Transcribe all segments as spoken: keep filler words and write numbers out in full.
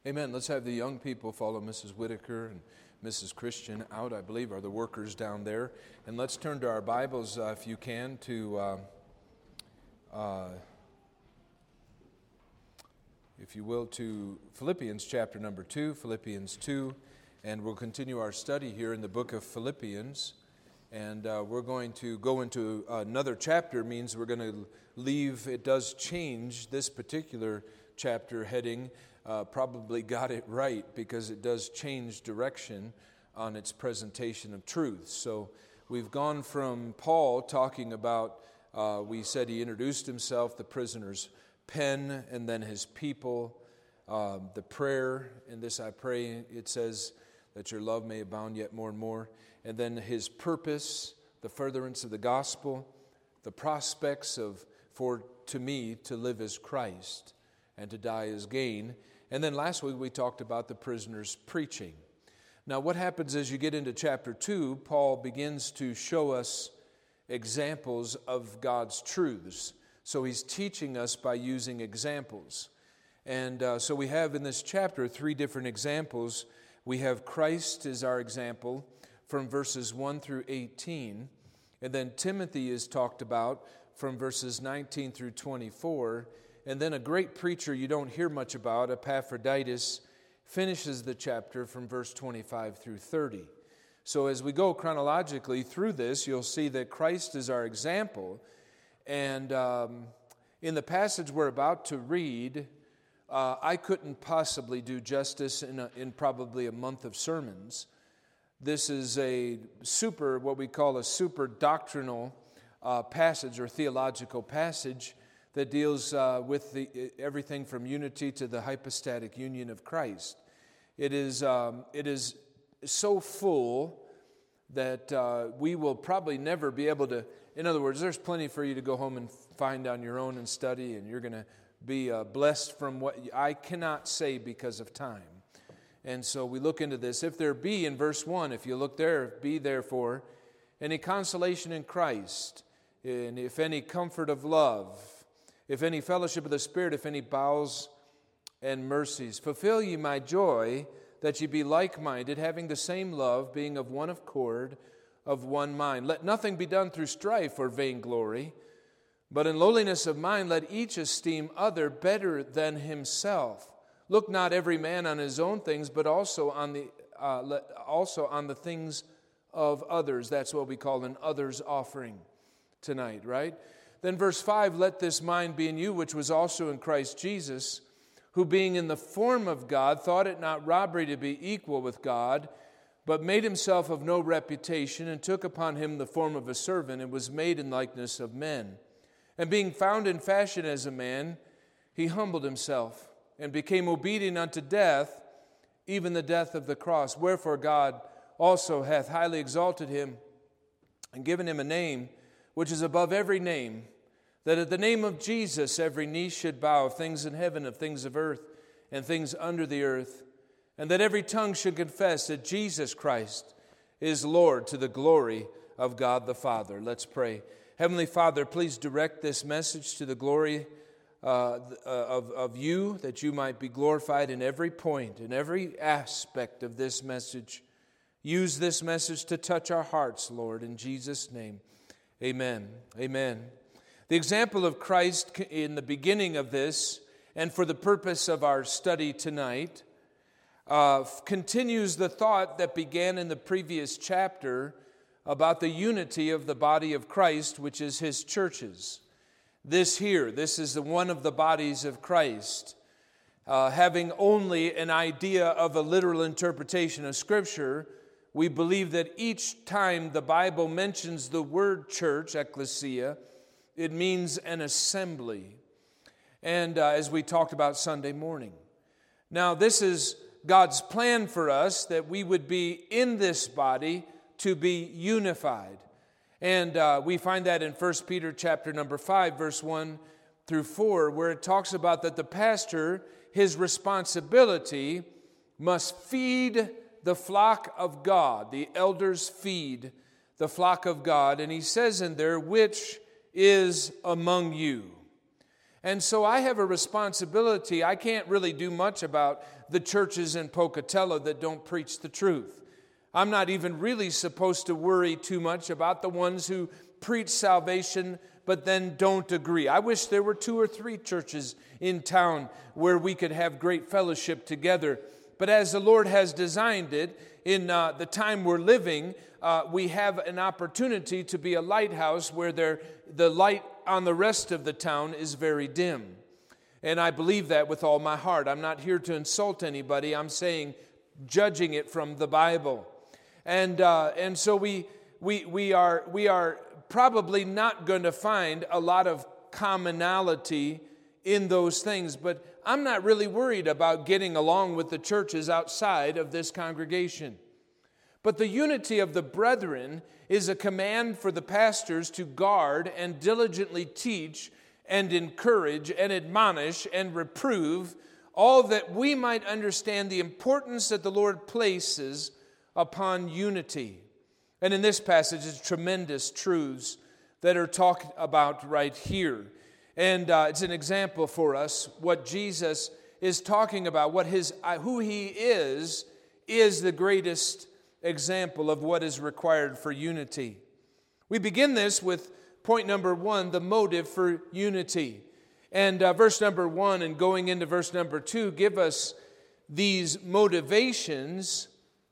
Amen. Let's have the young people follow Missus Whitaker and Missus Christian out, I believe, are the workers down there. And let's turn to our Bibles, uh, if you can, to, uh, uh, if you will, to Philippians chapter number two, Philippians two. And we'll continue our study here in the book of Philippians. And uh, we're going to go into another chapter, means we're going to leave, it does change this particular chapter heading. Uh, probably got it right because it does change direction on its presentation of truth. So we've gone from Paul talking about, uh, we said he introduced himself, the prisoner's pen, and then his people, uh, the prayer, and this I pray, it says that your love may abound yet more and more, and then his purpose, the furtherance of the gospel, the prospects of, for to me, to live as Christ and to die as gain. And then last week we talked about the prisoner's preaching. Now what happens as you get into chapter two, Paul begins to show us examples of God's truths. So he's teaching us by using examples. And uh, so we have in this chapter three different examples. We have Christ as our example from verses one through eighteen. And then Timothy is talked about from verses nineteen through twenty-four. And then a great preacher you don't hear much about, Epaphroditus, finishes the chapter from verse twenty-five through thirty. So as we go chronologically through this, you'll see that Christ is our example. And um, in the passage we're about to read, uh, I couldn't possibly do justice in, a, in probably a month of sermons. This is a super, what we call a super doctrinal uh, passage or theological passage that deals uh, with the, everything from unity to the hypostatic union of Christ. It is, um, it is so full that uh, we will probably never be able to, in other words, there's plenty for you to go home and find on your own and study, and you're going to be uh, blessed from what I cannot say because of time. And so we look into this. If there be, in verse one, if you look there, be therefore any consolation in Christ, and if any comfort of love, if any fellowship of the Spirit, if any bowels and mercies. Fulfill ye my joy, that ye be like-minded, having the same love, being of one accord, of one mind. Let nothing be done through strife or vainglory, but in lowliness of mind let each esteem other better than himself. Look not every man on his own things, but also on the uh, also on the things of others. That's what we call an others offering tonight, right? Then verse five, let this mind be in you, which was also in Christ Jesus, who being in the form of God, thought it not robbery to be equal with God, but made himself of no reputation, and took upon him the form of a servant, and was made in likeness of men. And being found in fashion as a man, he humbled himself, and became obedient unto death, even the death of the cross. Wherefore God also hath highly exalted him, and given him a name which is above every name, that at the name of Jesus every knee should bow, of things in heaven, of things of earth, and things under the earth, and that every tongue should confess that Jesus Christ is Lord, to the glory of God the Father. Let's pray. Heavenly Father, please direct this message to the glory uh, of, of you, that you might be glorified in every point, in every aspect of this message. Use this message to touch our hearts, Lord, in Jesus' name. Amen. Amen. The example of Christ in the beginning of this, and for the purpose of our study tonight, uh, continues the thought that began in the previous chapter about the unity of the body of Christ, which is his churches. This here, this is the one of the bodies of Christ. Uh, having only an idea of a literal interpretation of Scripture, we believe that each time the Bible mentions the word church, ecclesia, it means an assembly. And uh, as we talked about Sunday morning. Now, this is God's plan for us, that we would be in this body to be unified. And uh, we find that in First Peter chapter number five, verse one through four, where it talks about that the pastor, his responsibility must feed the flock of God. The elders feed the flock of God. And he says in there, which is among you. And so I have a responsibility. I can't really do much about the churches in Pocatello that don't preach the truth. I'm not even really supposed to worry too much about the ones who preach salvation but then don't agree. I wish there were two or three churches in town where we could have great fellowship together. But as the Lord has designed it, in uh, the time we're living, uh, we have an opportunity to be a lighthouse where there, the light on the rest of the town is very dim. And I believe that with all my heart. I'm not here to insult anybody. I'm saying, judging it from the Bible. And uh, and so we we we are we are probably not going to find a lot of commonality in those things, but I'm not really worried about getting along with the churches outside of this congregation. But the unity of the brethren is a command for the pastors to guard and diligently teach and encourage and admonish and reprove, all that we might understand the importance that the Lord places upon unity. And in this passage, it's tremendous truths that are talked about right here. And uh, it's an example for us. What Jesus is talking about, what his, uh, who he is, is the greatest example of what is required for unity. We begin this with point number one, the motive for unity. And uh, verse number one and going into verse number two give us these motivations.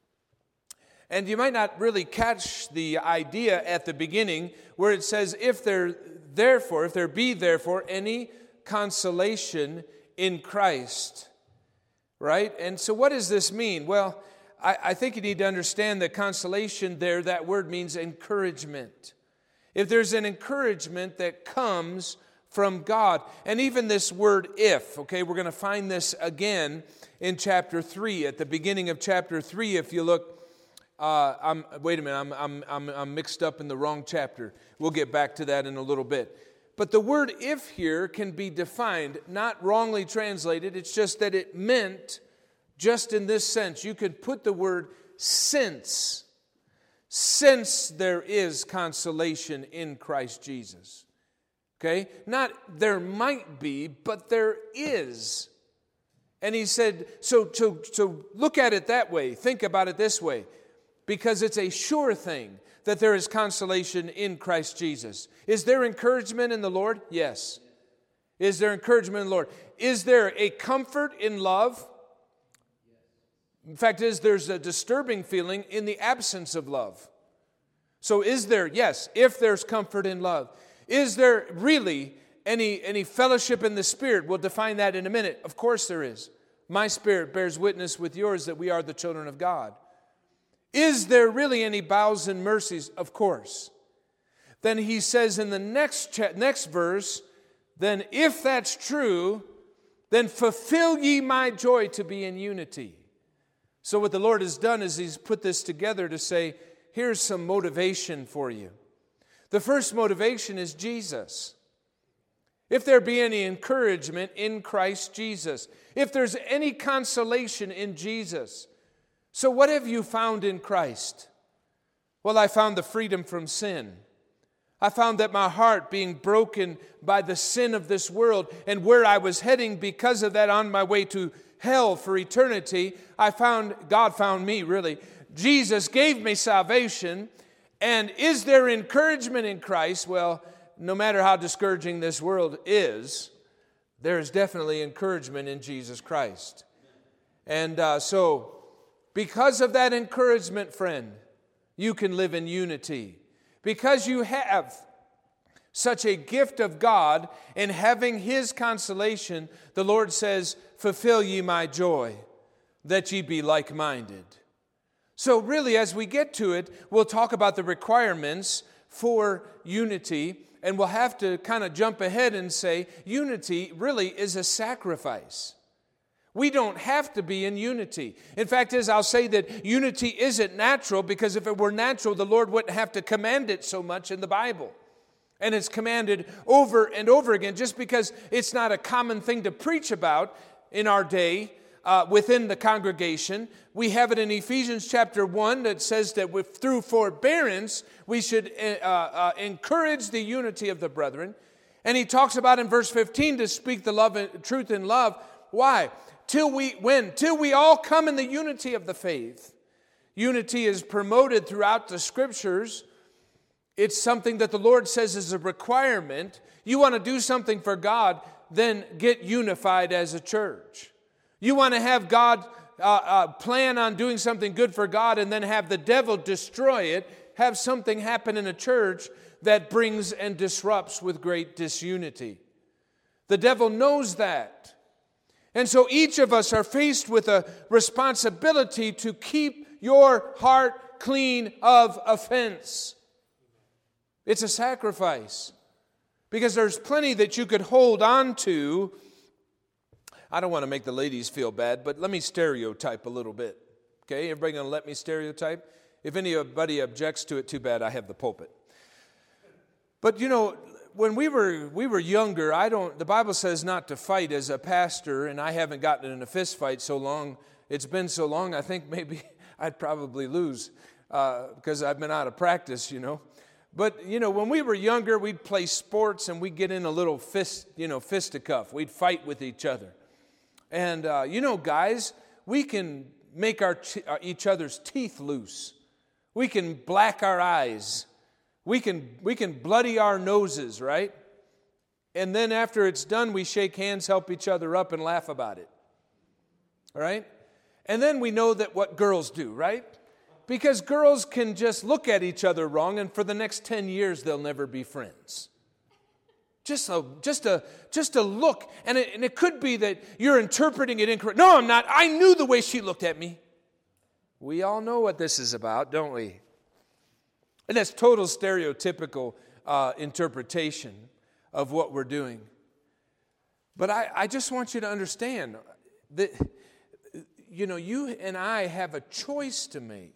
And you might not really catch the idea at the beginning where it says, if there therefore, if there be therefore any consolation in Christ. Right? And so what does this mean? Well, I, I think you need to understand that consolation there, that word means encouragement. If there's an encouragement that comes from God. And even this word if, okay, we're going to find this again in chapter three. At the beginning of chapter three, if you look, uh, I'm, wait a minute, I'm, I'm, I'm, I'm mixed up in the wrong chapter. We'll get back to that in a little bit. But the word if here can be defined, not wrongly translated. It's just that it meant just in this sense. You could put the word since. Since there is consolation in Christ Jesus. Okay? Not there might be, but there is. And he said, so, so, so look at it that way. Think about it this way. Because it's a sure thing that there is consolation in Christ Jesus. Is there encouragement in the Lord? Yes. Is there encouragement in the Lord? Is there a comfort in love? In fact, is there's a disturbing feeling in the absence of love. So is there, yes, if there's comfort in love. Is there really any, any fellowship in the Spirit? We'll define that in a minute. Of course there is. My spirit bears witness with yours that we are the children of God. Is there really any bowels and mercies? Of course. Then he says in the next cha- next verse, then if that's true, then fulfill ye my joy to be in unity. So what the Lord has done is he's put this together to say, here's some motivation for you. The first motivation is Jesus. If there be any encouragement in Christ Jesus, if there's any consolation in Jesus. So what have you found in Christ? Well, I found the freedom from sin. I found that my heart being broken by the sin of this world and where I was heading because of that on my way to hell for eternity, I found, God found me really. Jesus gave me salvation. And is there encouragement in Christ? Well, no matter how discouraging this world is, there is definitely encouragement in Jesus Christ. And uh, so, because of that encouragement, friend, you can live in unity. Because you have such a gift of God in having His consolation, the Lord says, fulfill ye my joy, that ye be like-minded. So really, as we get to it, we'll talk about the requirements for unity, and we'll have to kind of jump ahead and say, unity really is a sacrifice. We don't have to be in unity. In fact, as I'll say that unity isn't natural, because if it were natural, the Lord wouldn't have to command it so much in the Bible. And it's commanded over and over again, just because it's not a common thing to preach about in our day uh, within the congregation. We have it in Ephesians chapter one that says that with, through forbearance, we should uh, uh, encourage the unity of the brethren. And he talks about in verse fifteen to speak the love and truth in love. Why? Till we when? Till we all come in the unity of the faith. Unity is promoted throughout the Scriptures. It's something that the Lord says is a requirement. You want to do something for God, then get unified as a church. You want to have God uh, uh, plan on doing something good for God and then have the devil destroy it, have something happen in a church that brings and disrupts with great disunity. The devil knows that. And so each of us are faced with a responsibility to keep your heart clean of offense. It's a sacrifice. Because there's plenty that you could hold on to. I don't want to make the ladies feel bad, but let me stereotype a little bit. Okay, everybody going to let me stereotype? If anybody objects to it, too bad, I have the pulpit. But you know, when we were we were younger, I don't. The Bible says not to fight as a pastor, and I haven't gotten in a fist fight so long. It's been so long. I think maybe I'd probably lose uh, because I've been out of practice. You know, but you know, when we were younger, we'd play sports and we'd get in a little fist, you know, fisticuff. We'd fight with each other, and uh, you know, guys, we can make our uh, each other's teeth loose. We can black our eyes. We can we can bloody our noses, right? And then after it's done, we shake hands, help each other up, and laugh about it. All right? And then we know that what girls do, right? Because girls can just look at each other wrong, and for the next ten years, they'll never be friends. Just a, just a, just a look. And it, and it could be that you're interpreting it incorrect. No, I'm not. I knew the way she looked at me. We all know what this is about, don't we? And that's total stereotypical uh, interpretation of what we're doing. But I, I just want you to understand that, you know, you and I have a choice to make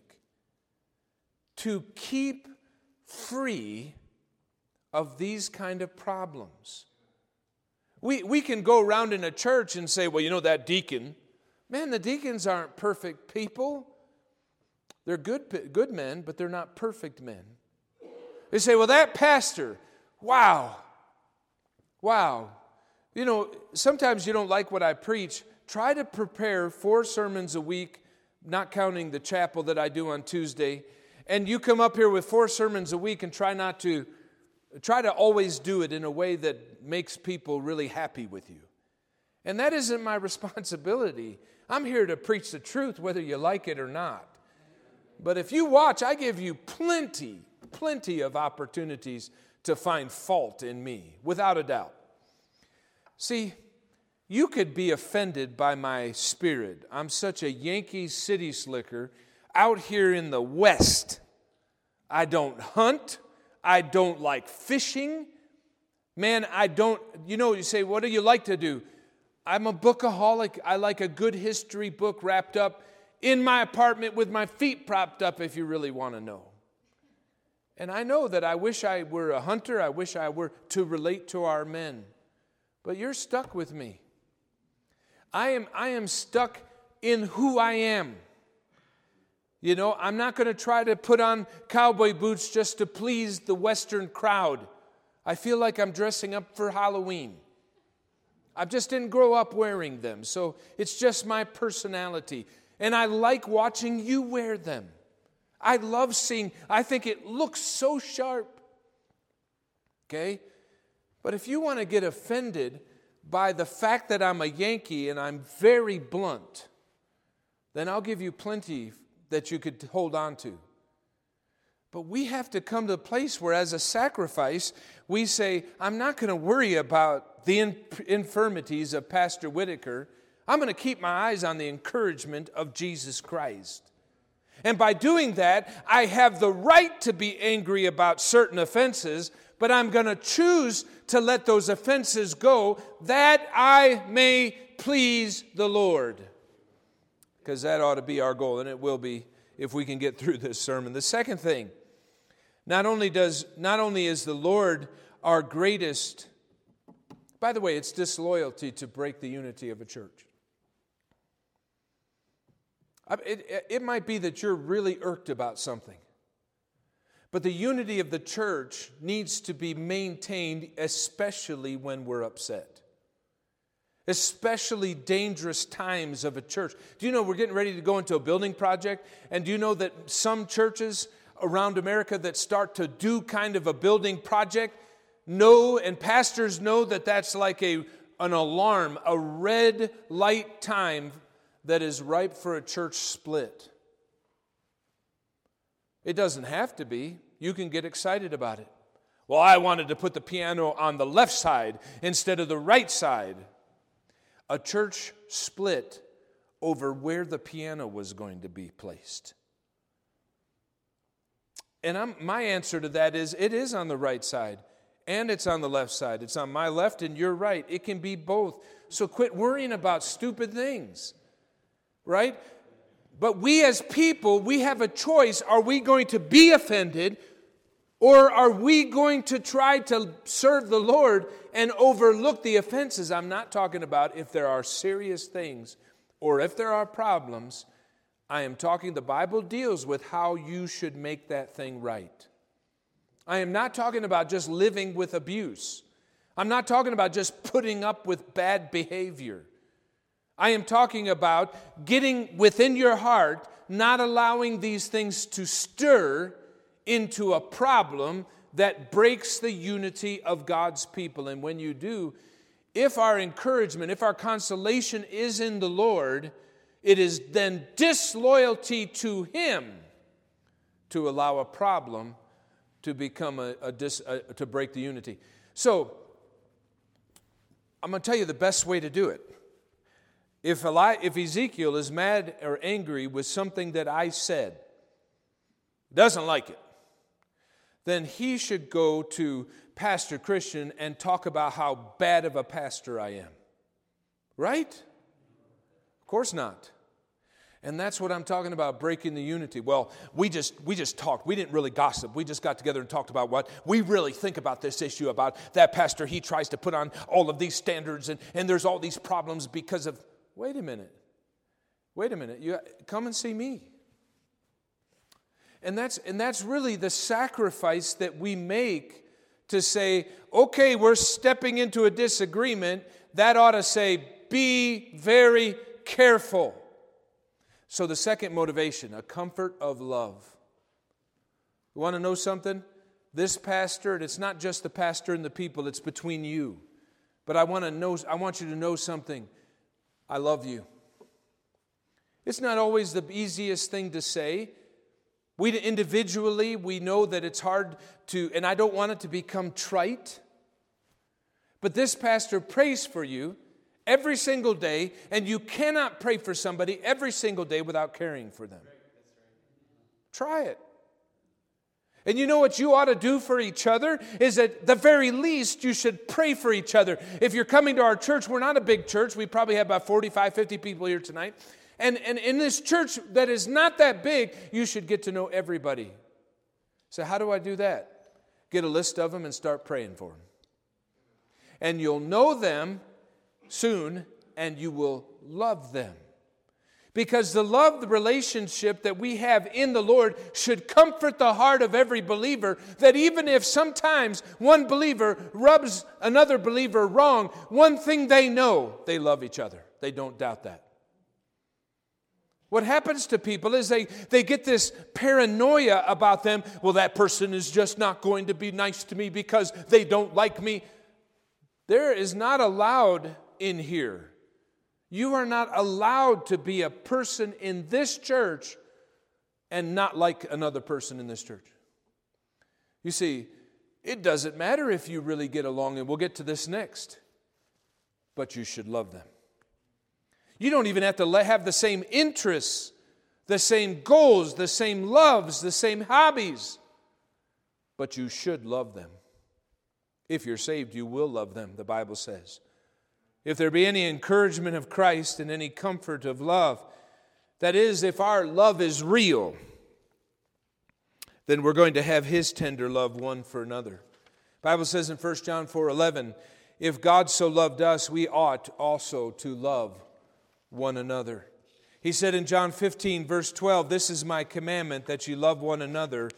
to keep free of these kind of problems. We, we can go around in a church and say, well, you know, that deacon, man, the deacons aren't perfect people. They're good, good men, but they're not perfect men. They say, well, that pastor, wow, wow. You know, sometimes you don't like what I preach. Try to prepare four sermons a week, not counting the chapel that I do on Tuesday. And you come up here with four sermons a week and try not to, try to always do it in a way that makes people really happy with you. And that isn't my responsibility. I'm here to preach the truth, whether you like it or not. But if you watch, I give you plenty, plenty of opportunities to find fault in me, without a doubt. See, you could be offended by my spirit. I'm such a Yankee city slicker out here in the West. I don't hunt. I don't like fishing. Man, I don't, you know, you say, what do you like to do? I'm a bookaholic. I like a good history book wrapped up in my apartment with my feet propped up, if you really want to know. And I know that I wish I were a hunter. I wish I were to relate to our men. But you're stuck with me. I am, I am stuck in who I am. You know, I'm not going to try to put on cowboy boots just to please the Western crowd. I feel like I'm dressing up for Halloween. I just didn't grow up wearing them, so it's just my personality. And I like watching you wear them. I love seeing, I think it looks so sharp. Okay? But if you want to get offended by the fact that I'm a Yankee and I'm very blunt, then I'll give you plenty that you could hold on to. But we have to come to a place where, as a sacrifice, we say, I'm not going to worry about the in- infirmities of Pastor Whitaker. I'm going to keep my eyes on the encouragement of Jesus Christ. And by doing that, I have the right to be angry about certain offenses, but I'm going to choose to let those offenses go that I may please the Lord. Because that ought to be our goal, and it will be if we can get through this sermon. The second thing, not only does not only is the Lord our greatest, by the way, it's disloyalty to break the unity of a church. It, it, it might be that you're really irked about something. But the unity of the church needs to be maintained, especially when we're upset. Especially dangerous times of a church. Do you know we're getting ready to go into a building project? And do you know that some churches around America that start to do kind of a building project know, and pastors know, that that's like a, an alarm, a red light time that is ripe for a church split? It doesn't have to be. You can get excited about it. Well, I wanted to put the piano on the left side instead of the right side. A church split over where the piano was going to be placed. And I'm, my answer to that is, it is on the right side and it's on the left side. It's on my left and your right. It can be both. So quit worrying about stupid things, right? But we as people, we have a choice. Are we going to be offended, or are we going to try to serve the Lord and overlook the offenses? I'm not talking about if there are serious things or if there are problems. I am talking, the Bible deals with how you should make that thing right. I am not talking about just living with abuse. I'm not talking about just putting up with bad behavior. I am talking about getting within your heart, not allowing these things to stir into a problem that breaks the unity of God's people. And when you do, if our encouragement, if our consolation is in the Lord, it is then disloyalty to Him to allow a problem to become a, a, dis, a to break the unity. So, I'm going to tell you the best way to do it. If, Eli, if Ezekiel is mad or angry with something that I said, doesn't like it, then he should go to Pastor Christian and talk about how bad of a pastor I am. Right? Of course not. And that's what I'm talking about, breaking the unity. Well, we just we just talked. We didn't really gossip. We just got together and talked about what we really think about this issue, about that pastor. He tries to put on all of these standards, and, and there's all these problems because of... Wait a minute. Wait a minute. You come and see me. And that's and that's really the sacrifice that we make to say, okay, we're stepping into a disagreement. That ought to say, be very careful. So the second motivation, a comfort of love. You want to know something? This pastor, and it's not just the pastor and the people, it's between you. But I want to know, I want you to know something. I love you. It's not always the easiest thing to say. We individually, we know that it's hard to, and I don't want it to become trite. But this pastor prays for you every single day, and you cannot pray for somebody every single day without caring for them. Try it. And you know what you ought to do for each other is, at the very least, you should pray for each other. If you're coming to our church, we're not a big church. We probably have about forty-five, fifty people here tonight. And, and in this church that is not that big, you should get to know everybody. So how do I do that? Get a list of them and start praying for them. And you'll know them soon, and you will love them. Because the love, the relationship that we have in the Lord should comfort the heart of every believer, that even if sometimes one believer rubs another believer wrong, one thing they know, they love each other. They don't doubt that. What happens to people is they, they get this paranoia about them. Well, that person is just not going to be nice to me because they don't like me. There is not allowed in here. You are not allowed to be a person in this church and not like another person in this church. You see, it doesn't matter if you really get along, and we'll get to this next, but you should love them. You don't even have to have the same interests, the same goals, the same loves, the same hobbies, but you should love them. If you're saved, you will love them, the Bible says. If there be any encouragement of Christ and any comfort of love, that is, if our love is real, then we're going to have His tender love one for another. The Bible says in First John four eleven, if God so loved us, we ought also to love one another. He said in John fifteen, verse twelve, this is my commandment, that you love one another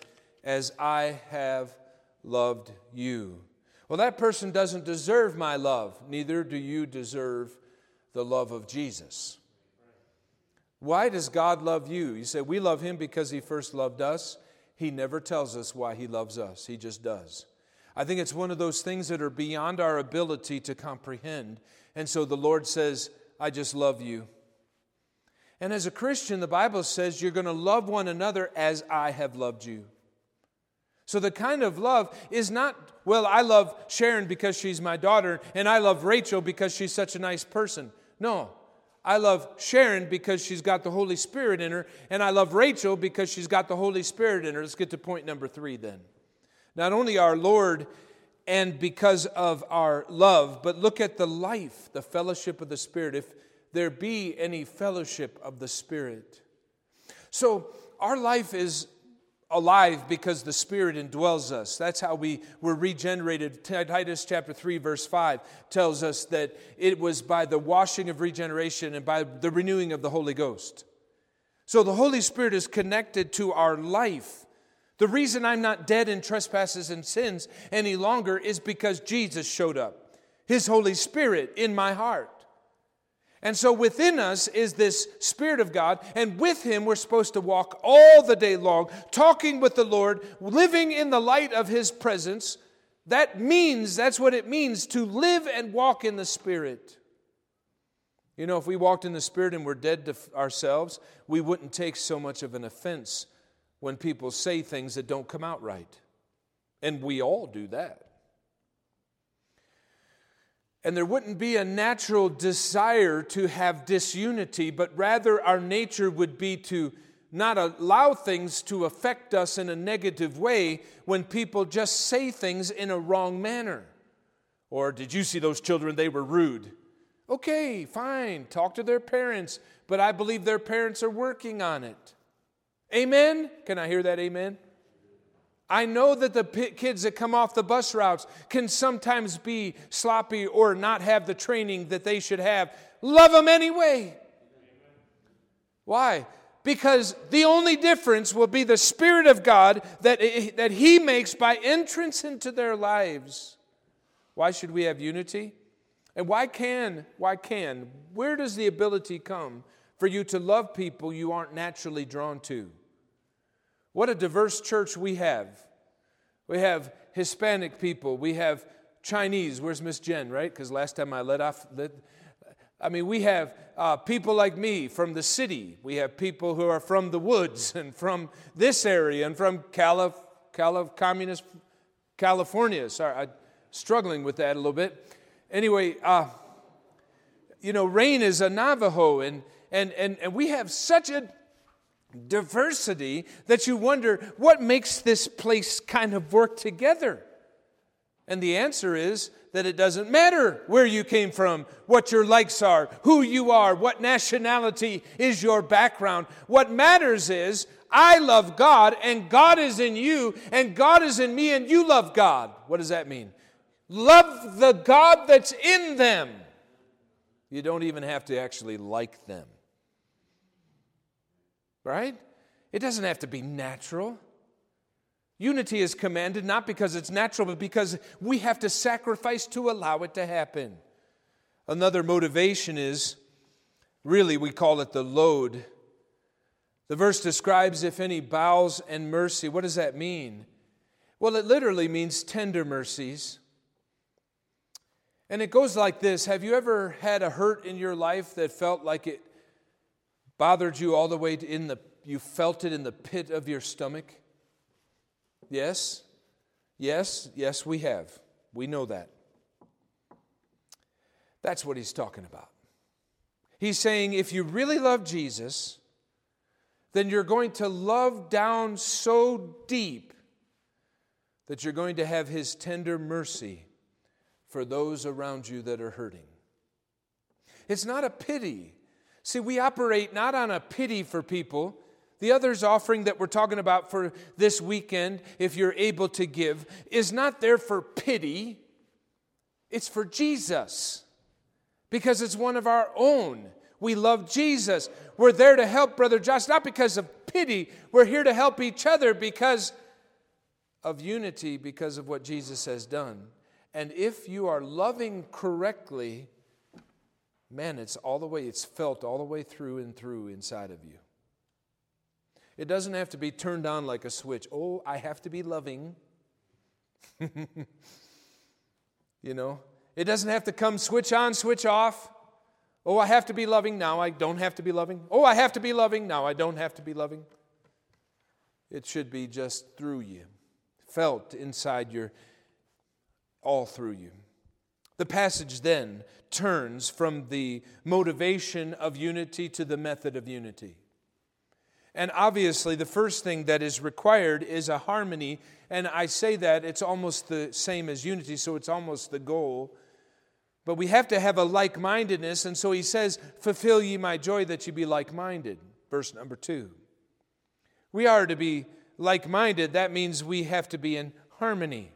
as I have loved you. Well, that person doesn't deserve my love. Neither do you deserve the love of Jesus. Why does God love you? You say, we love Him because He first loved us. He never tells us why He loves us. He just does. I think it's one of those things that are beyond our ability to comprehend. And so the Lord says, I just love you. And as a Christian, the Bible says you're going to love one another as I have loved you. So the kind of love is not, well, I love Sharon because she's my daughter, and I love Rachel because she's such a nice person. No, I love Sharon because she's got the Holy Spirit in her, and I love Rachel because she's got the Holy Spirit in her. Let's get to point number three then. Not only our Lord and because of our love, but look at the life, the fellowship of the Spirit, if there be any fellowship of the Spirit. So our life is alive because the Spirit indwells us. That's how we were regenerated. Titus chapter three verse five tells us that it was by the washing of regeneration and by the renewing of the Holy Ghost. So the Holy Spirit is connected to our life. The reason I'm not dead in trespasses and sins any longer is because Jesus showed up. His Holy Spirit in my heart. And so within us is this Spirit of God, and with Him we're supposed to walk all the day long, talking with the Lord, living in the light of His presence. That means, that's what it means to live and walk in the Spirit. You know, if we walked in the Spirit and were dead to ourselves, we wouldn't take so much of an offense when people say things that don't come out right. And we all do that. And there wouldn't be a natural desire to have disunity, but rather our nature would be to not allow things to affect us in a negative way when people just say things in a wrong manner. Or, did you see those children? They were rude. Okay, fine, talk to their parents, but I believe their parents are working on it. Amen? Can I hear that amen? I know that the kids that come off the bus routes can sometimes be sloppy or not have the training that they should have. Love them anyway. Why? Because the only difference will be the Spirit of God that, that He makes by entrance into their lives. Why should we have unity? And why can, why can, where does the ability come for you to love people you aren't naturally drawn to? What a diverse church we have. We have Hispanic people. We have Chinese. Where's Miss Jen, right? Because last time I let off... Let, I mean, we have uh, people like me from the city. We have people who are from the woods and from this area and from Calif, Calif, communist California. Sorry, I'm struggling with that a little bit. Anyway, uh, you know, Rain is a Navajo, and, and, and, and we have such a diversity that you wonder what makes this place kind of work together. And the answer is that it doesn't matter where you came from, what your likes are, who you are, what nationality is your background. What matters is I love God and God is in you and God is in me and you love God. What does that mean? Love the God that's in them. You don't even have to actually like them. Right? It doesn't have to be natural. Unity is commanded not because it's natural, but because we have to sacrifice to allow it to happen. Another motivation is, really we call it the load. The verse describes if any bowels and mercy. What does that mean? Well, it literally means tender mercies. And it goes like this. Have you ever had a hurt in your life that felt like it bothered you all the way to in the, you felt it in the pit of your stomach? Yes, yes, yes, we have. We know that. That's what he's talking about. He's saying if you really love Jesus, then you're going to love down so deep that you're going to have His tender mercy for those around you that are hurting. It's not a pity. See, we operate not on a pity for people. The other's offering that we're talking about for this weekend, if you're able to give, is not there for pity. It's for Jesus. Because it's one of our own. We love Jesus. We're there to help Brother Josh, not because of pity. We're here to help each other because of unity because of what Jesus has done. And if you are loving correctly, man, it's all the way, it's felt all the way through and through inside of you. It doesn't have to be turned on like a switch. Oh, I have to be loving. You know, it doesn't have to come switch on, switch off. Oh, I have to be loving. Now I don't have to be loving. Oh, I have to be loving. Now I don't have to be loving. It should be just through you, felt inside your, all through you. The passage then turns from the motivation of unity to the method of unity. And obviously, the first thing that is required is a harmony. And I say that it's almost the same as unity, so it's almost the goal. But we have to have a like-mindedness. And so he says, fulfill ye my joy that ye be like-minded. Verse number two. We are to be like-minded. That means we have to be in harmony.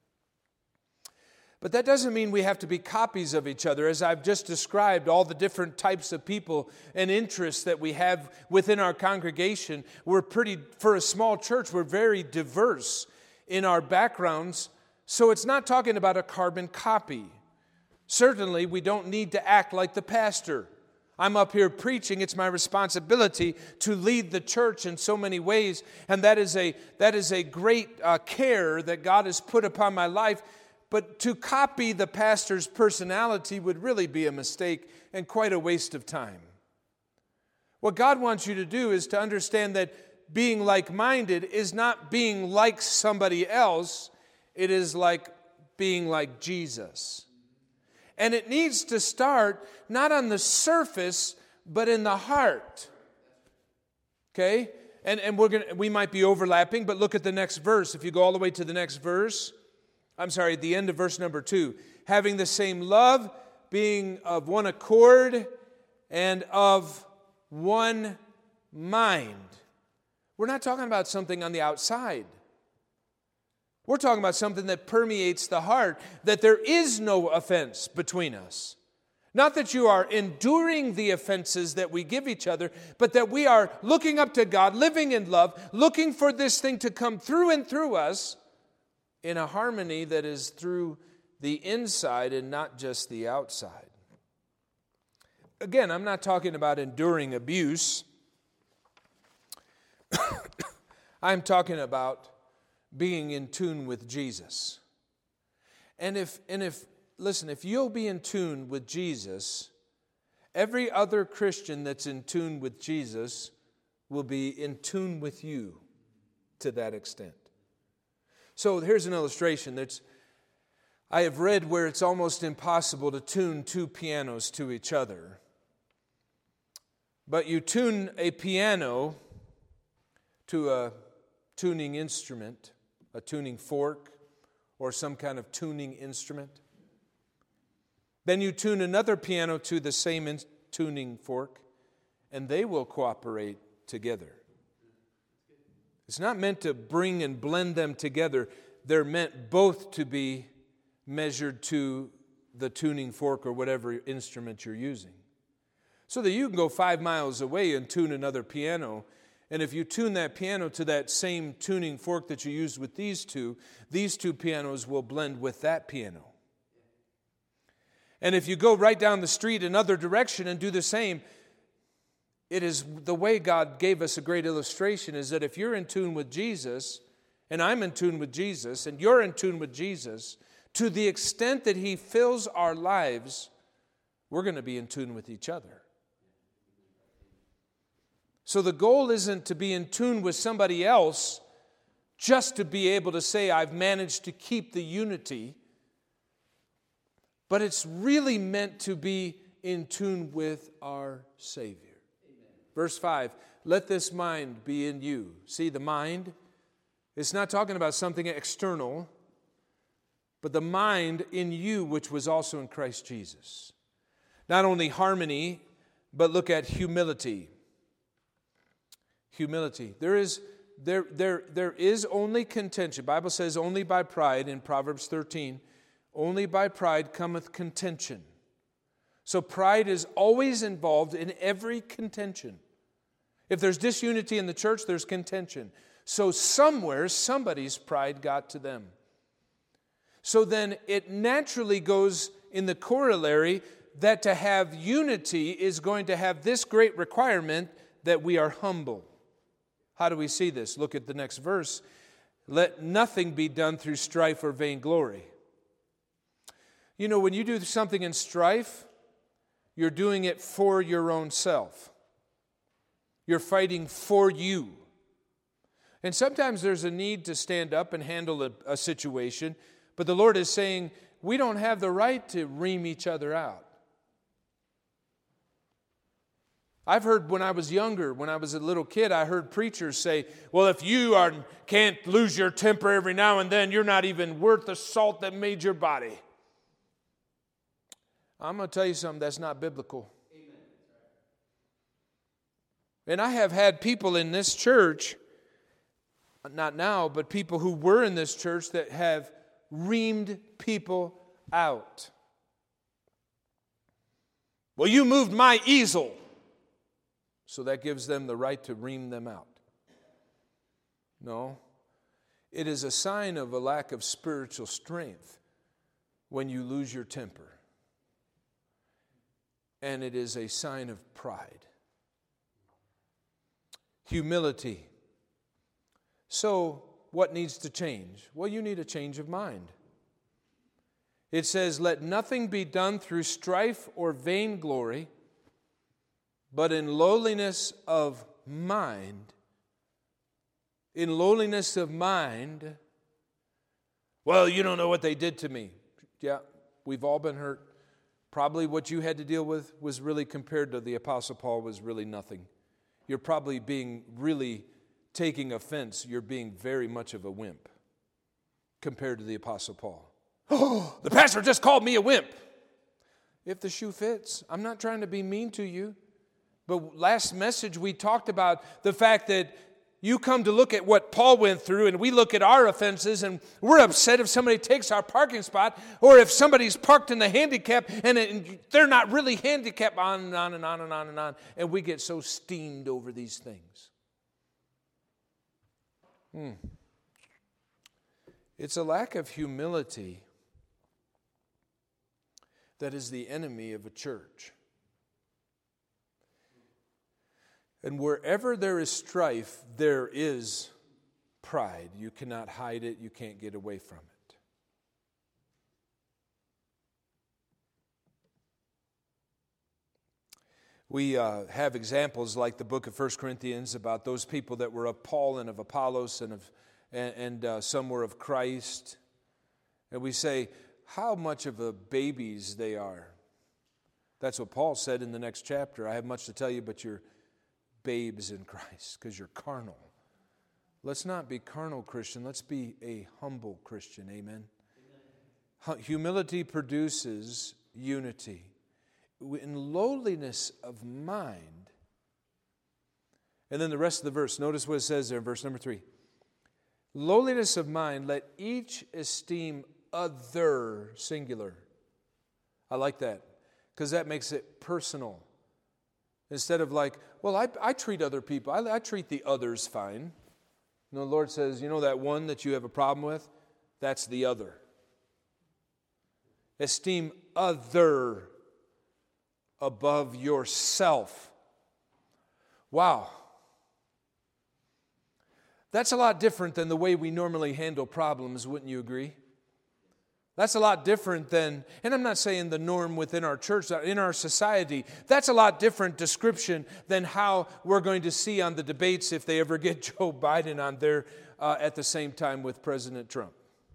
But that doesn't mean we have to be copies of each other. As I've just described, all the different types of people and interests that we have within our congregation, we're pretty, for a small church, we're very diverse in our backgrounds. So it's not talking about a carbon copy. Certainly, we don't need to act like the pastor. I'm up here preaching. It's my responsibility to lead the church in so many ways. And that is a, that is a great uh, care that God has put upon my life. But to copy the pastor's personality would really be a mistake and quite a waste of time. What God wants you to do is to understand that being like-minded is not being like somebody else. It is like being like Jesus. And it needs to start not on the surface, but in the heart. Okay? And, and we're gonna, we might be overlapping, but look at the next verse. If you go all the way to the next verse, I'm sorry, at the end of verse number two. Having the same love, being of one accord, and of one mind. We're not talking about something on the outside. We're talking about something that permeates the heart, that there is no offense between us. Not that you are enduring the offenses that we give each other, but that we are looking up to God, living in love, looking for this thing to come through and through us in a harmony that is through the inside and not just the outside. Again, I'm not talking about enduring abuse. I'm talking about being in tune with Jesus. And if, and if, listen, if you'll be in tune with Jesus, every other Christian that's in tune with Jesus will be in tune with you to that extent. So here's an illustration that's, I have read where it's almost impossible to tune two pianos to each other. But you tune a piano to a tuning instrument, a tuning fork, or some kind of tuning instrument. Then you tune another piano to the same in- tuning fork, and they will cooperate together. It's not meant to bring and blend them together. They're meant both to be measured to the tuning fork or whatever instrument you're using. So that you can go five miles away and tune another piano. And if you tune that piano to that same tuning fork that you used with these two, these two pianos will blend with that piano. And if you go right down the street another direction and do the same, it is the way God gave us a great illustration is that if you're in tune with Jesus, and I'm in tune with Jesus, and you're in tune with Jesus, to the extent that He fills our lives, we're going to be in tune with each other. So the goal isn't to be in tune with somebody else just to be able to say, I've managed to keep the unity, but it's really meant to be in tune with our Savior. Amen. Verse five, let this mind be in you. See, the mind, it's not talking about something external, but the mind in you, which was also in Christ Jesus. Not only harmony, but look at humility. Humility. There is, there, there, there is only contention. The Bible says only by pride in Proverbs thirteen. Only by pride cometh contention. So pride is always involved in every contention. If there's disunity in the church, there's contention. So somewhere, somebody's pride got to them. So then it naturally goes in the corollary that to have unity is going to have this great requirement that we are humble. How do we see this? Look at the next verse. Let nothing be done through strife or vainglory. You know, when you do something in strife, you're doing it for your own self. You're fighting for you. And sometimes there's a need to stand up and handle a, a situation, but the Lord is saying, we don't have the right to ream each other out. I've heard when I was younger, when I was a little kid, I heard preachers say, well, if you are, can't lose your temper every now and then, you're not even worth the salt that made your body. I'm going to tell you something, that's not biblical. Amen. And I have had people in this church, not now, but people who were in this church that have reamed people out. Well, you moved my easel. So that gives them the right to ream them out. No. It is a sign of a lack of spiritual strength when you lose your temper. And it is a sign of pride. Humility. So, what needs to change? Well, you need a change of mind. It says, let nothing be done through strife or vainglory, but in lowliness of mind. In lowliness of mind. Well, you don't know what they did to me. Yeah, we've all been hurt. Probably what you had to deal with was really, compared to the Apostle Paul, was really nothing. You're probably being really taking offense. You're being very much of a wimp compared to the Apostle Paul. Oh, the pastor just called me a wimp. If the shoe fits, I'm not trying to be mean to you. But last message we talked about the fact that you come to look at what Paul went through, and we look at our offenses, and we're upset if somebody takes our parking spot, or if somebody's parked in the handicap and, it, and they're not really handicapped, on and on and on and on and on, and we get so steamed over these things. Hmm. It's a lack of humility that is the enemy of a church. And wherever there is strife, there is pride. You cannot hide it. You can't get away from it. We uh, have examples like the book of First Corinthians about those people that were of Paul and of Apollos and of and, and uh, some were of Christ. And we say how much of a babies they are. That's what Paul said in the next chapter. I have much to tell you, but you're babes in Christ because you're carnal. Let's not be carnal Christian. Let's be a humble Christian. Amen. Amen. Humility produces unity. In lowliness of mind. And then the rest of the verse. Notice what it says there in verse number three. Lowliness of mind, let each esteem other, singular. I like that because that makes it personal. Instead of like, well, I, I treat other people, I, I treat the others fine. No, the Lord says, you know that one that you have a problem with? That's the other. Esteem other above yourself. Wow. That's a lot different than the way we normally handle problems, wouldn't you agree? That's a lot different than, and I'm not saying the norm within our church, in our society, that's a lot different description than how we're going to see on the debates if they ever get Joe Biden on there uh, at the same time with President Trump.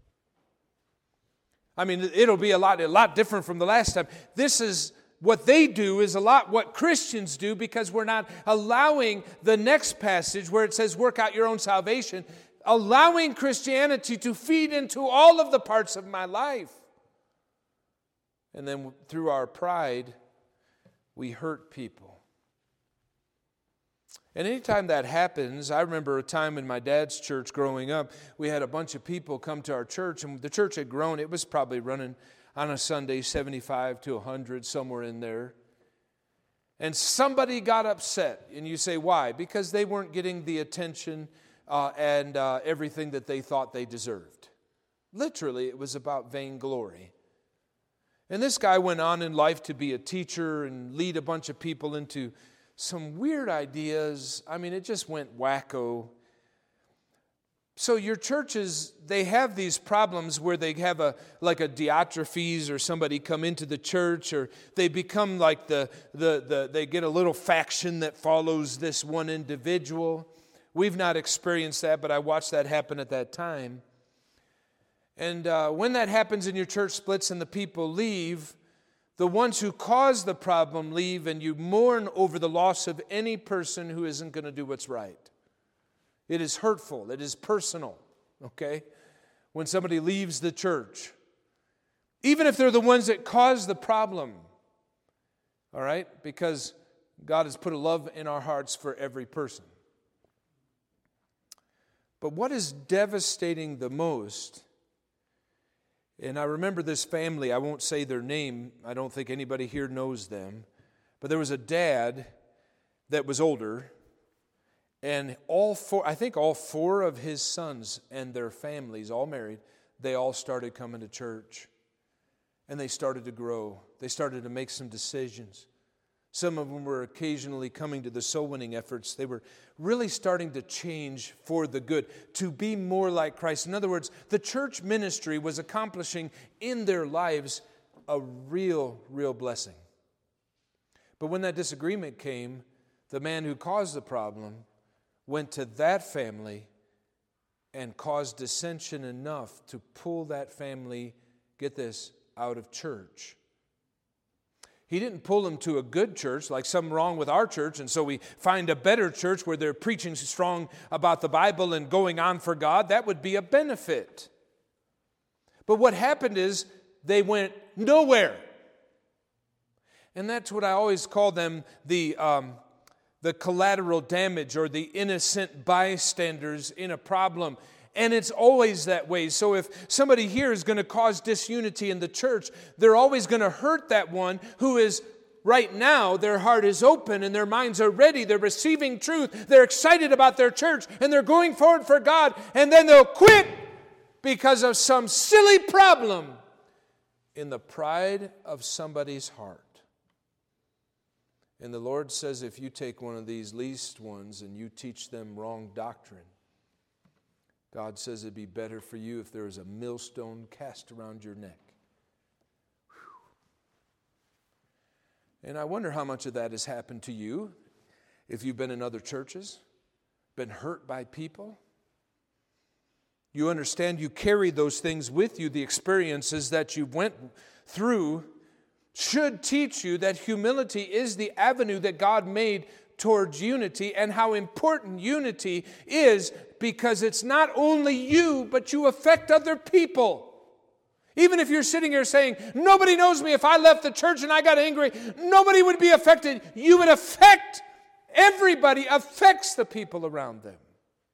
I mean, it'll be a lot, a lot different from the last time. This is, what they do is a lot what Christians do because we're not allowing the next passage where it says, work out your own salvation, allowing Christianity to feed into all of the parts of my life. And then through our pride, we hurt people. And anytime that happens, I remember a time in my dad's church growing up, we had a bunch of people come to our church, and the church had grown. It was probably running on a Sunday seventy-five to one hundred, somewhere in there. And somebody got upset. And you say, why? Because they weren't getting the attention uh, and uh, everything that they thought they deserved. Literally, it was about vainglory. And this guy went on in life to be a teacher and lead a bunch of people into some weird ideas. I mean, it just went wacko. So your churches, they have these problems where they have a like a Diotrephes or somebody come into the church, or they become like the, the, the they get a little faction that follows this one individual. We've not experienced that, but I watched that happen at that time. And uh, when that happens and your church splits and the people leave, the ones who caused the problem leave, and you mourn over the loss of any person who isn't going to do what's right. It is hurtful. It is personal, okay? When somebody leaves the church, even if they're the ones that caused the problem, all right? Because God has put a love in our hearts for every person. But what is devastating the most, and I remember this family, I won't say their name, I don't think anybody here knows them, but there was a dad that was older, and all four, I think all four of his sons and their families, all married, they all started coming to church. And they started to grow. They started to make some decisions. Some of them were occasionally coming to the soul winning efforts. They were really starting to change for the good, to be more like Christ. In other words, the church ministry was accomplishing in their lives a real, real blessing. But when that disagreement came, the man who caused the problem went to that family and caused dissension enough to pull that family, get this, out of church. He didn't pull them to a good church, like something wrong with our church, and so we find a better church where they're preaching strong about the Bible and going on for God. That would be a benefit. But what happened is they went nowhere. And that's what I always call them, the um, the collateral damage or the innocent bystanders in a problem. And it's always that way. So if somebody here is going to cause disunity in the church, they're always going to hurt that one who is right now, their heart is open and their minds are ready. They're receiving truth. They're excited about their church and they're going forward for God. And then they'll quit because of some silly problem in the pride of somebody's heart. And the Lord says, if you take one of these least ones and you teach them wrong doctrine, God says it'd be better for you if there was a millstone cast around your neck. Whew. And I wonder how much of that has happened to you if you've been in other churches, been hurt by people. You understand you carry those things with you, the experiences that you went through should teach you that humility is the avenue that God made towards unity, and how important unity is, because it's not only you, but you affect other people. Even if you're sitting here saying, nobody knows me, if I left the church and I got angry, nobody would be affected. You would affect, everybody affects the people around them.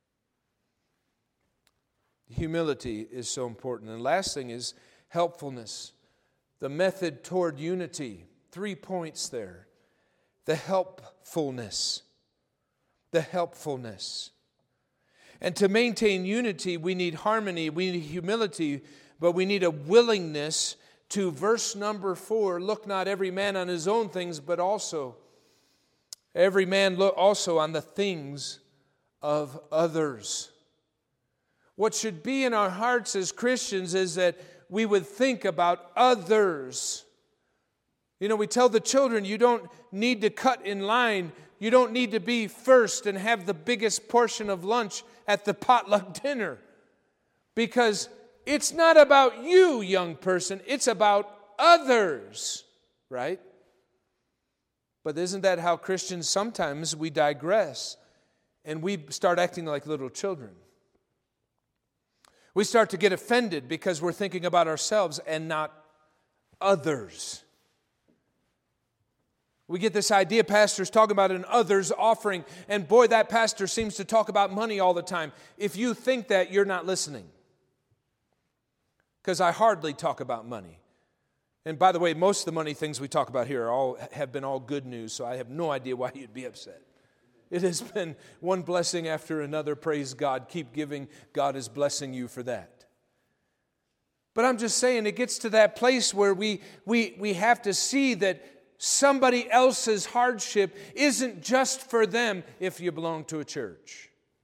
Humility is so important. And last thing is helpfulness. The method toward unity. Three points there. The helpfulness. The helpfulness. And to maintain unity, we need harmony, we need humility, but we need a willingness to, verse number four, look not every man on his own things, but also every man look also on the things of others. What should be in our hearts as Christians is that we would think about others. You know, we tell the children, you don't need to cut in line. You don't need to be first and have the biggest portion of lunch at the potluck dinner. Because it's not about you, young person. It's about others, right? But isn't that how Christians sometimes we digress and we start acting like little children? We start to get offended because we're thinking about ourselves and not others. We get this idea, pastors talking about an others offering, and boy, that pastor seems to talk about money all the time. If you think that, you're not listening. Because I hardly talk about money. And by the way, most of the money things we talk about here are all have been all good news, so I have no idea why you'd be upset. It has been one blessing after another. Praise God. Keep giving. God is blessing you for that. But I'm just saying, it gets to that place where we, we, we have to see that somebody else's hardship isn't just for them if you belong to a church.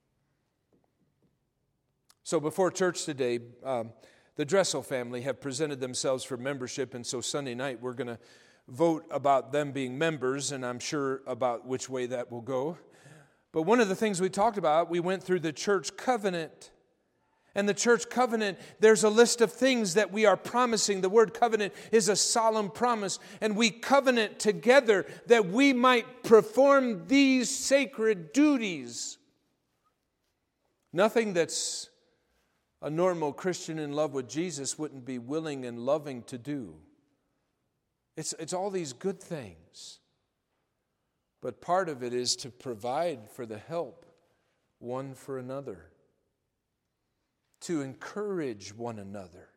So before church today, um, the Dressel family have presented themselves for membership, and so Sunday night we're going to vote about them being members, and I'm sure about which way that will go. But one of the things we talked about, we went through the church covenant. And the church covenant, there's a list of things that we are promising. The word covenant is a solemn promise, and we covenant together that we might perform these sacred duties. Nothing that's a normal Christian in love with Jesus wouldn't be willing and loving to do. It's, it's all these good things. But part of it is to provide for the help one for another. To encourage one another.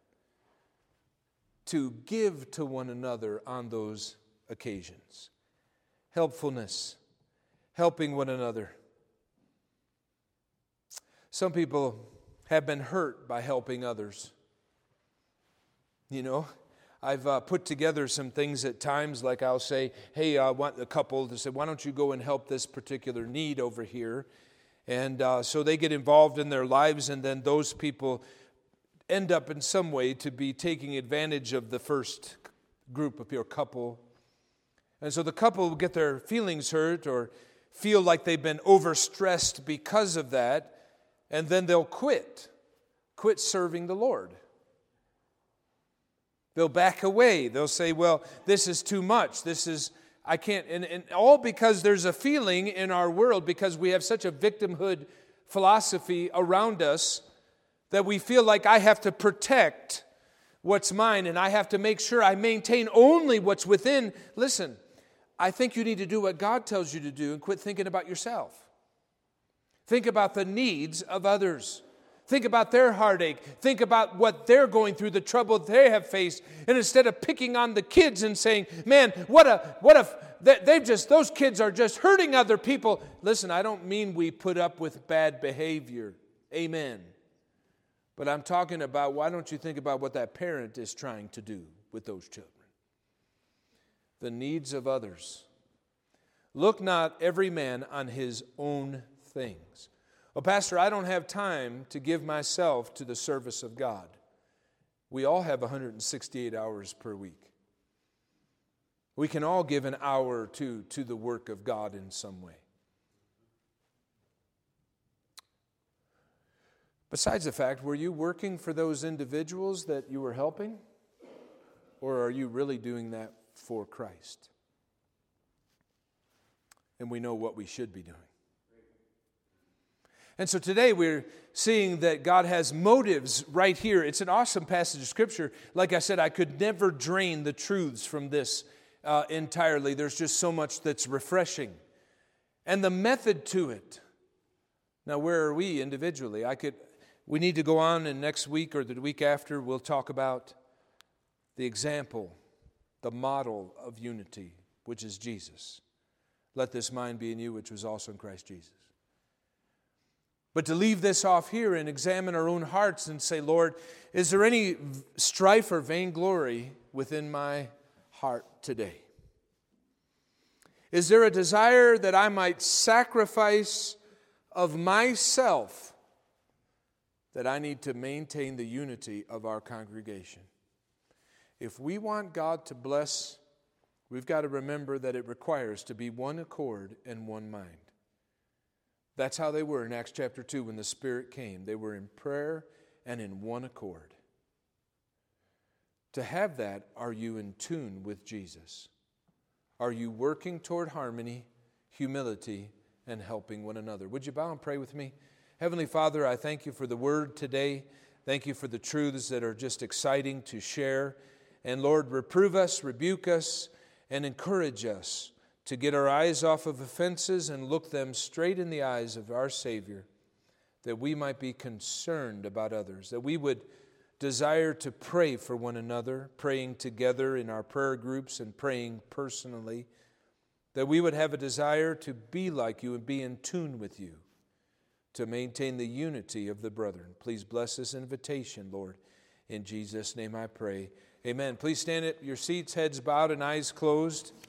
To give to one another on those occasions. Helpfulness. Helping one another. Some people have been hurt by helping others. You know, I've uh, put together some things at times, like I'll say, hey, I want a couple to say, why don't you go and help this particular need over here? And uh, so they get involved in their lives, and then those people end up in some way to be taking advantage of the first group of your couple. And so the couple will get their feelings hurt or feel like they've been overstressed because of that. And then they'll quit, quit serving the Lord. They'll back away. They'll say, well, this is too much. This is, I can't, and, and all because there's a feeling in our world, because we have such a victimhood philosophy around us, that we feel like I have to protect what's mine, and I have to make sure I maintain only what's within. Listen, I think you need to do what God tells you to do and quit thinking about yourself. Think about the needs of others. Think about their heartache. Think about what they're going through, the trouble they have faced. And instead of picking on the kids and saying, man, what a, what a, they've just, those kids are just hurting other people. Listen, I don't mean we put up with bad behavior. Amen. But I'm talking about, why don't you think about what that parent is trying to do with those children? The needs of others. Look not every man on his own things. Well, Pastor, I don't have time to give myself to the service of God. We all have one hundred sixty-eight hours per week. We can all give an hour or two to the work of God in some way. Besides the fact, were you working for those individuals that you were helping? Or are you really doing that for Christ? And we know what we should be doing. And so today we're seeing that God has motives right here. It's an awesome passage of Scripture. Like I said, I could never drain the truths from this uh, entirely. There's just so much that's refreshing. And the method to it. Now, where are we individually? I could. We need to go on, and next week or the week after, we'll talk about the example, the model of unity, which is Jesus. Let this mind be in you, which was also in Christ Jesus. But to leave this off here and examine our own hearts and say, Lord, is there any strife or vainglory within my heart today? Is there a desire that I might sacrifice of myself that I need to maintain the unity of our congregation? If we want God to bless, we've got to remember that it requires to be one accord and one mind. That's how they were in Acts chapter two when the Spirit came. They were in prayer and in one accord. To have that, are you in tune with Jesus? Are you working toward harmony, humility, and helping one another? Would you bow and pray with me? Heavenly Father, I thank you for the word today. Thank you for the truths that are just exciting to share. And Lord, reprove us, rebuke us, and encourage us to get our eyes off of offenses and look them straight in the eyes of our Savior, that we might be concerned about others, that we would desire to pray for one another, praying together in our prayer groups and praying personally, that we would have a desire to be like you and be in tune with you, to maintain the unity of the brethren. Please bless this invitation, Lord. In Jesus' name I pray. Amen. Please stand at your seats, heads bowed and eyes closed.